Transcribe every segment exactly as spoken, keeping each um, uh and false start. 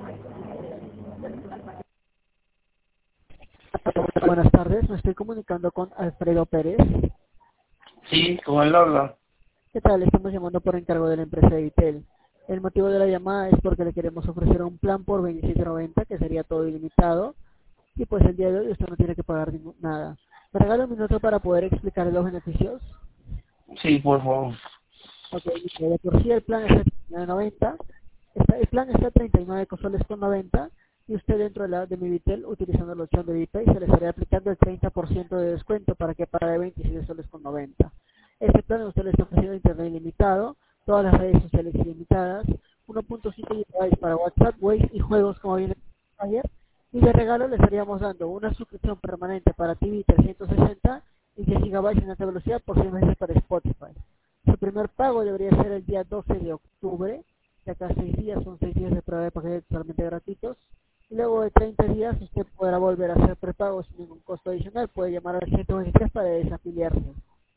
Buenas tardes, me estoy comunicando con Alfredo Pérez. Sí, con el habla. ¿Qué tal? Estamos llamando por encargo de la empresa de Vitel. El motivo de la llamada es porque le queremos ofrecer un plan por veintisiete noventa, que sería todo ilimitado, y pues el día de hoy usted no tiene que pagar ningún- nada. ¿Me regala un minuto para poder explicar los beneficios? Sí, por favor. Ok, de por sí el plan está a treinta y nueve noventa, está, el plan está a treinta y nueve soles con noventa, y usted dentro de la de mi Vitel, utilizando la opción de VPay, se le estaría aplicando el treinta por ciento de descuento para que pague veintisiete soles con noventa. Este plan a usted le está ofreciendo internet ilimitado, todas las redes sociales ilimitadas, uno punto cinco gigabytes para WhatsApp, Waze y juegos como viene ayer, y de regalo le estaríamos dando una suscripción permanente para T V trescientos sesenta y diez gigabytes en alta velocidad por seis meses para Spotify. Su primer pago debería ser el día doce de octubre, de acá a seis días, son seis días de prueba de paquete totalmente gratuitos. Y luego de treinta días usted podrá volver a hacer prepago sin ningún costo adicional. Puede llamar al ciento veintitrés para desafiliarse.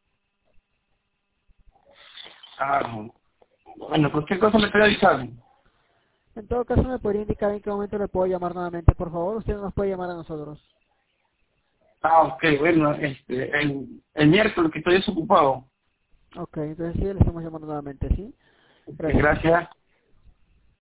Ah, bueno, cualquier cosa me estoy avisando. En todo caso, me podría indicar en qué momento le puedo llamar nuevamente, por favor. Usted nos puede llamar a nosotros. Ah, ok, bueno, este, el, el miércoles que estoy desocupado. Ok, entonces sí, le estamos llamando nuevamente, ¿sí? Ok, Gracias. gracias.